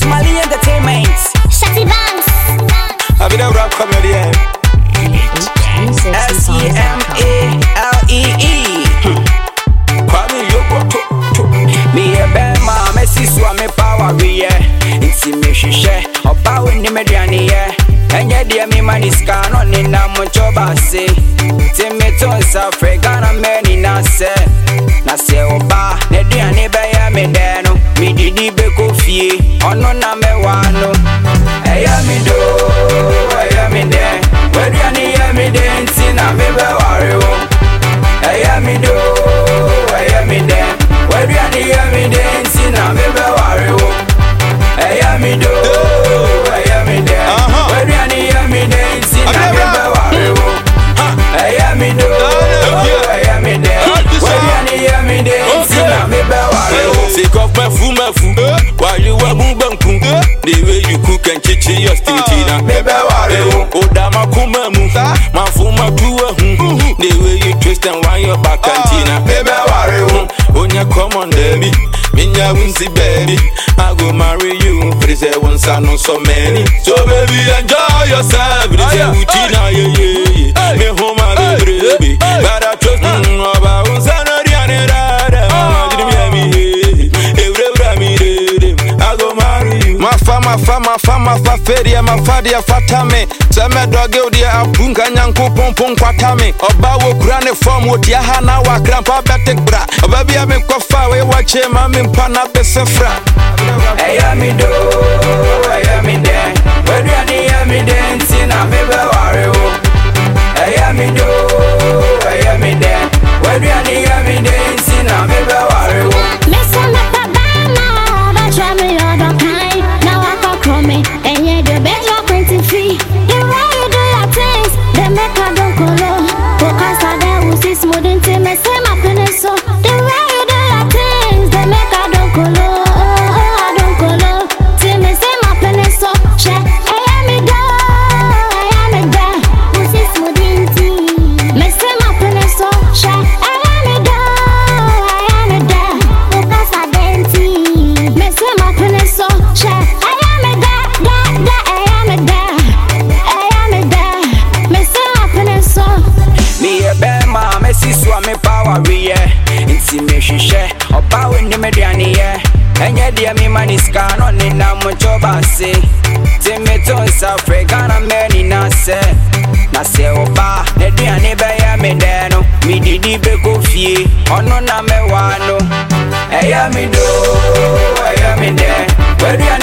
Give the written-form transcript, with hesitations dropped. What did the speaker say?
Mali Entertainment. Shotty Banks. I be the rap comedian. SEMALEE. Kwame Yoko. Me a bad mom, Messi Swami Power, it's me share, or power in the Mediani, and yet, dear me, money scan on in Namochoba say. Timmy South Ghana, many Nase, Nase Oba, Nediani Baya Medano, me did Beko Fee, on no number one. I am in do, I am in there, where you are me dancing, I'm a warrior. I am in do, I am in there, where you are me dancing, I'm a warrior. I am in do, I am in there, where you are me dancing, I'm a warrior. I am in do, I am in there, where you are me dancing, I'm a warrior. Sick of my fu, while you were moving, the way you cook and chichi your stintina. Odama Kumamu, my fuma tua, the way you twist and wind your back cantina. Onya come on, baby, Minya Wincy baby, I go marry you, Frize one son, no so many. So baby, enjoy yourself, Frize Utina, yeah, me home, baby, but I trust about one son or the other. My fadia, my fadia fatame. Seme doge dia apunga nyanku pompon kwatame. Oba wo grane form wo dia hana wa grandpa betek bra. Oba bia me kofa we wache mami mpana besefra. Me do, me there. Where do you me dancing? I'm a warrior. Me do, me there. Where do you me dancing? I'm a warrior. Listen up, Bama, but try me all the time. Now I can call me, and yeah, the best you're printing free. The way you do your things, they make a don't go low. Because I there will see smooth into me, say my penis so. The way you do your things, they make a don't go low. I don't go low. See me say my penis so. Share, I am me there. Will see smooth into me, say my penis so. Share, I am me there. Because I didn't see me say my penis so. Share, I am me there. I am me there. Me say my penis so. Me a bad mom, Messi Swami Power, it's me share, or power in the Mediani, and yet, dear me, money scan on in Namochoba say. Timmy South Ghana, many Nase, Nase Oba, Nediani Baya Medano, me did Beko Fee, on no number one. I am in do, I am in there, where